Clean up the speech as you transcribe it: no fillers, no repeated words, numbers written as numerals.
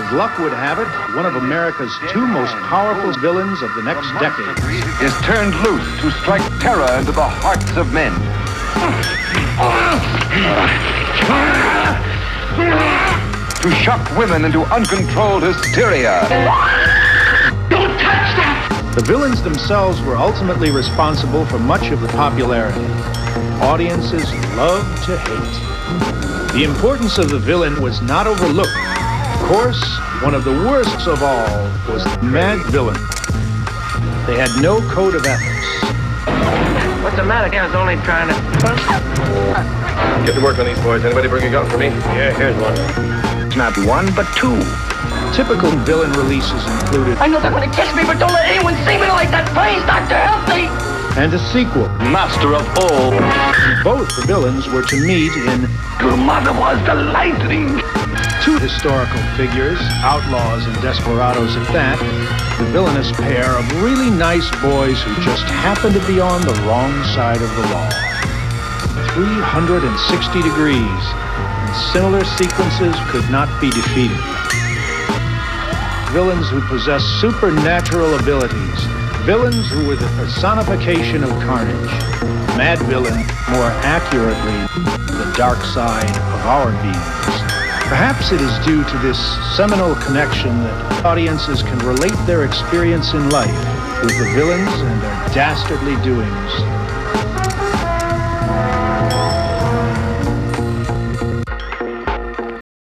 As luck would have it, one of America's two most powerful villains of the next decade is turned loose to strike terror into the hearts of men. To shock women into uncontrolled hysteria. Don't touch that! The villains themselves were ultimately responsible for much of the popularity. Audiences loved to hate. The importance of the villain was not overlooked. Of course, one of the worst of all was the Mad Villain. They had no code of ethics. What's the matter? I was only trying to... Get to work on these boys. Anybody bring a gun for me? Yeah, here's one. It's not one, but two. Typical villain releases included... I know they're going to kiss me, but don't let anyone see me like that. Please, Doctor, help me! And a sequel. Master of all. Both the villains were to meet in... Your mother was the lightning. Two historical figures, outlaws and desperados at that, the villainous pair of really nice boys who just happened to be on the wrong side of the law. 360 degrees, and similar sequences could not be defeated. Villains who possess supernatural abilities, villains who were the personification of carnage. Mad Villain, more accurately, the dark side of our beings. Perhaps it is due to this seminal connection that audiences can relate their experience in life with the villains and their dastardly doings